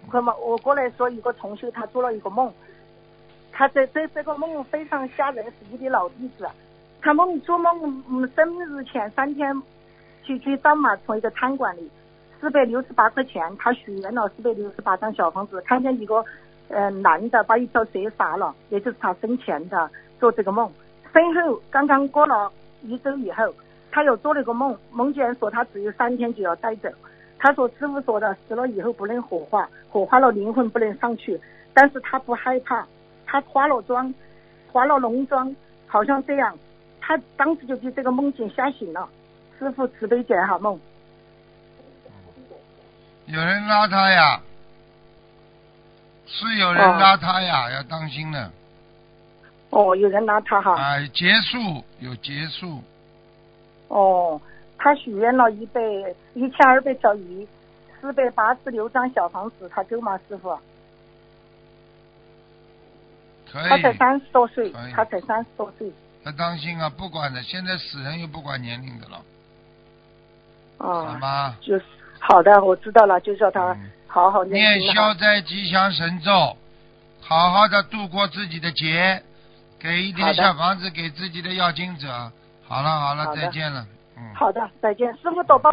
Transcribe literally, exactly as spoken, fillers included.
我们我过来说，一个同学他做了一个梦，他这这这个梦非常吓人，是你的老弟子。他梦做梦，嗯，生日前三天去去扫码从一个餐馆里，四百六十八块钱，他许愿了四百六十八张小房子，看见一个呃男的把一条蛇杀了，也就是他生前的做这个梦。身后刚刚过了一周以后，他又做了一个梦，梦见说他只有三天就要带走。他说师傅说的死了以后不能火化，火化了灵魂不能上去，但是他不害怕，他化了妆，化了浓妆，好像这样，他当时就被这个梦境吓醒了。师傅慈悲解好梦。 有人拉他呀，是有人拉他呀，哦、要当心的。 哦，有人拉他哈。 啊，结束有结束。 哦，他许愿了一百一千二百条鱼，四百八十六张小房子，他够吗，师傅？ 可以。 他才三十多岁，他才三十多岁。 要当心啊，不管的，现在死人又不管年龄的了。 哦。 好吗？ 就是好的，我知道了，就叫他好好念念消灾吉祥神咒，好好的度过自己的劫，给一点小房子给自己的要经者。好了好了，再见了。嗯。 好的，再见，师傅多保